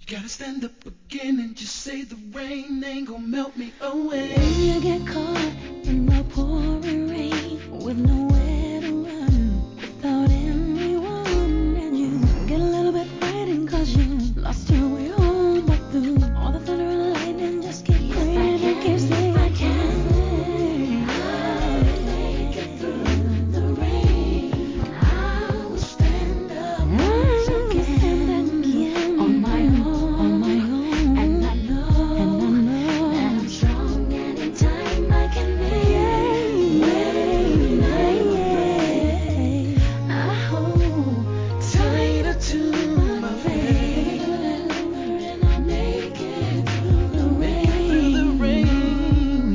Gotta stand up again and just say the rain ain't gonna melt me away. When you get caught